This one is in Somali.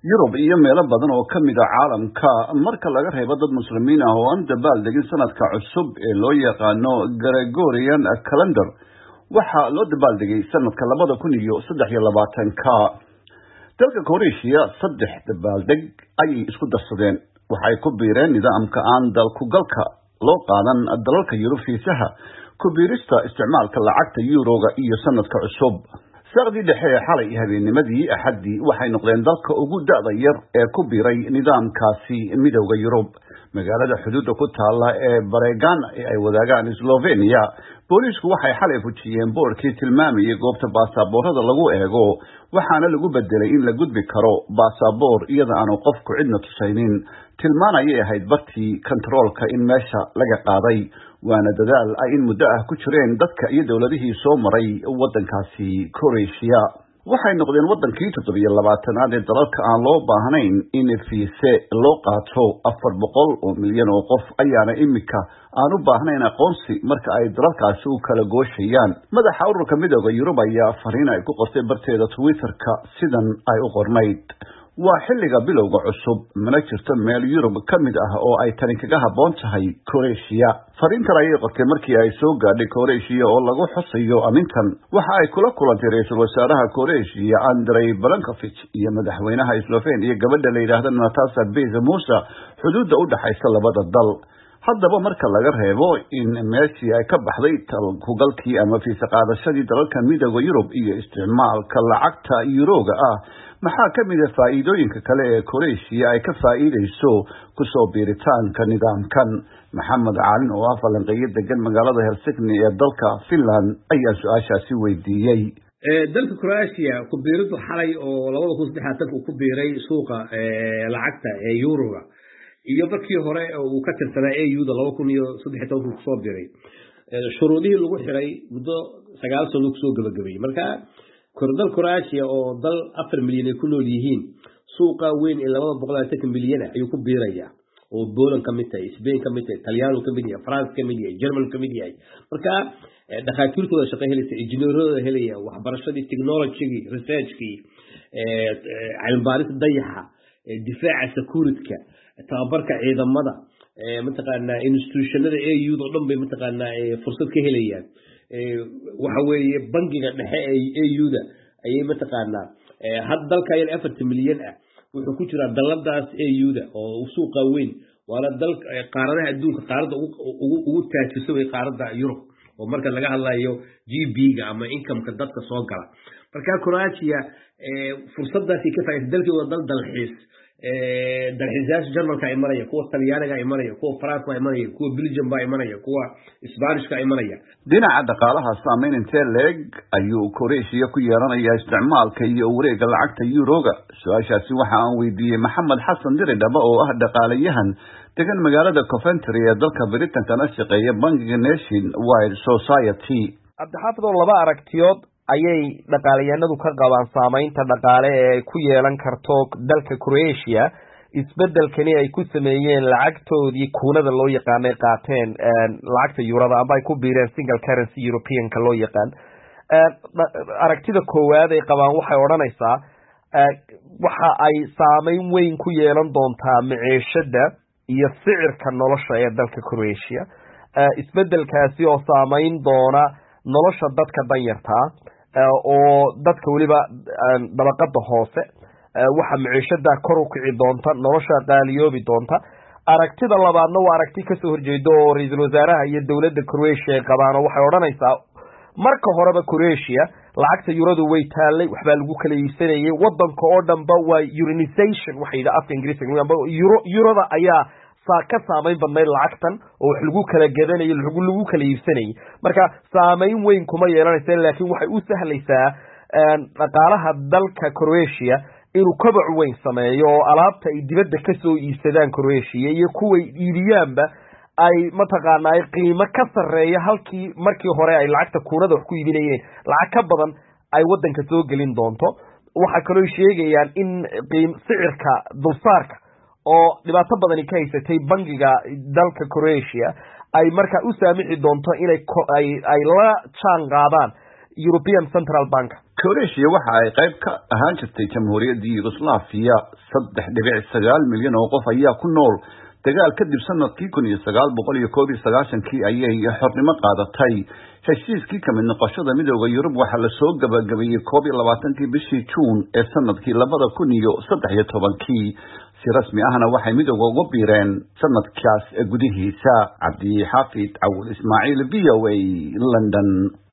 Yurub iyo meelo badan oo ka mid ah caalamka marka laga reebo dad muslimiin ah oo aan dabaaldegin sanadka cusub ee loo yaqaano Gregorian calendar waxa loo dabaaldegay sanadka 2023ka dalka Croatia saddex dabaaldeg ay isku darsadeen waxay ku biireen nidaamka aan dalku galka loo qaadan dalalka Yurub fiisaha ku biirista isticmaalka lacagta Euro-ga iyo sanadka cusub saqdi dhexe xalay habeennimadii axadii waxay noqdeen dalka ugu da'da yar ee ku biiray nidaamkaasi midowga Yurub magaalada xuduudda ku taala ee Bregan ay wadaagaan Slovenia booliisku waxay xalay fujiyeen boorkii tilmaamayay goobta baasaboorada lagu eego waxaana lagu bedelay in la gudbi karo baasaboor iyada aan qofku cidna tusaynin tilmaanayay ahayd bartii controlka in meesha laga qaaday waana dadaal ay in muddo ah ku jireen dadka iyo dawladihii soo maray wadankaasi Croatia waxay noqdeen wadankii 27aad ee dalalka aan loo baahnayn in fiise loo qaato 400 milyan oo qof ayaana imika aan u baahnayn aqoonsi marka ay dalalkaasi u kala gooshayaan madaxa ururka midowga Yurub ayaa fariin ay ku qortay barteeda Twitter-ka sidan ay u qornayd waa xilliga bilowga cusub mana jirto meel Yurub ka mid ah oo ay tani kaga haboon tahay Croatia fariintan ayay qortay markii ay soo gaadhay Croatia oo lagu xusayo amintan waxa ay kula kulantay ra'iisul wasaaraha Croatia Andrej Plenković iyo madaxweynaha Slovenia gabadha la yiraahdo Nataša Musa xuduudda u dhaxaysa labada dal haddaba marka laga reebo in meeshii ay ka baxday talkugalkii ama fiisa qaadashadii dalalka midowga Yurub iyo isticmaalka lacagta Euro-ga ah maxaa ka mid ah faa'iidooyinka kale ee Croatia ay ka faa'iideyso ku soo biiritaanka nidaamkan Maxamed Caalin oo ah falanqeeye degan magaalada Helsinki ee dalka Finland ayaa su'aashaasi weydiiyay dalka Croatia ku biiridu xalay oo 2023 ku biiray suuqa lacagta ee Euro-ga iyo markii hore uu ka tirsanaa EU-da 2013 ku soo biiray shuruudihii lagu xiray muddo 9 sano ku soo gabagabay marka kordal Croatia oo dal 4 milyan ay ku nool yihiin suuqa weyn ee 220 milyan ayuu ku biiraya oo Poland ka mid tahay Spain ka mid tahay Talyaaniga ka mid yahay France ka mid yahay German ka mid yahay marka dhaqaatiirtooda shaqo helaysa injineerada helaya waxbarashadii technology research-kii cilmi baaris dayaxa difaaca security-ka tababarka ciidamada mataqaana institutionada EU-da oo dhan bay mataqaana fursad ka helayaan waxa weeye bangiga dhexe ee EU-da ayay mataqaana had dalka ay 4 milyan ah wuxuu ku jira daladaas EU-da oo suuqa weyn wala dal qaaradaha adduunka qaarada ugu taajisay way qaarada Europe oo marka laga hadlayo GB-ga ama income-ka dadka soo gala marka Croatia fursadaasi ka faa'iido dalkii dalxiis dalxiisayaasha Jarmalka ay maraya kuwa Talyaaniga ay maraya kuwa Faransiiska ay maraya kuwa Belgium ay maraya kuwa Isbaanishka ay maraya dhinaca dhaqaalaha saameyn intee leeg ayuu Croatia ku yeelanayaa isticmaalka iyo wareegga lacagta Euro-ga su'aashaasi waxa aan weydiiyay Maxamed Xasan Diridhaba oo ah dhaqaalayahan degan magaalada Coventry ee dalka Britain kana shaqeeya bangiga Nationwide Society abdaxaafado laba aragtiyood ayay dhaqaalayaanadu ka qabaan saameynta dhaqaale ee ku yeelan karto dalka Croatia isbedelkani ay ku sameeyeen lacagtoodii kuunada loo yaqaan ay qaateen lacagta Euro-da ama ay ku biireen single currency European-ka loo yaqaan aragtida koowaad ay qabaan waxay oranaysaa waxa ay saameyn weyn ku yeelan doontaa maciishada iyo sicirka nolosha ee dalka Croatia isbedelkaasi oo saameyn doona nolosha dadka danyarta oo dadka waliba dabaqada hoose waxa maciishada kor u kici doonta nolosha qaaliyoobi doonta aragtida labaadna waa aragti ka soo horjeedo oo ra'iisul wasaaraha iyo dawladda Croatia ay qabaan waxay oranaysaa marka horeba Croatia lacagta Euro-du way taalay waxba lagu kala iibsanayay wadanka oo dhanba waa Euronization waxay afka Ingiriisiga Euro-da ayaa ka saameyn badnay lacagtan oo wax lagu kala gadanayo lagu kala iibsanay marka saameyn weyn kuma yeelanaysa laakiin waxay u sahlaysaa dhaqaalaha dalka Croatia inuu koboc weyn sameeyo oo alaabta ay dibadda ka soo iibsadaan Croatia iyo kuwa iibiyaanba ay mataqaana ay qiimo ka sareeyo halkii markii hore ay lacagta kuunada wax ku iibinayeen lacag ka badan ay wadanka soo gelin doonto waxa kale oo sheegayaan in sicirka dulsaarka oo dhibaato badan ka haysatay bangiga dalka Croatia ay marka u saamixi doonto inay la jaan qaadaan European Central Bank. Croatia waxa ay qayb ka ahaan jirtay jamhuuriyaddii Yugoslavia 3.9 milyan oo qof ayaa ku nool dagaal kadib sanadkii 1991 ayay xornimo qaadatay. heshiiskii ka mid noqoshada midowga Yurub waxa la soo gabagabeeyay 22 bishii June ee sanadkii 2013 si rasmi ahna waxay midowga ugu biireen sanadkaas gudihiisa. Cabdi Xaafid Awal Ismaaciil VOA London.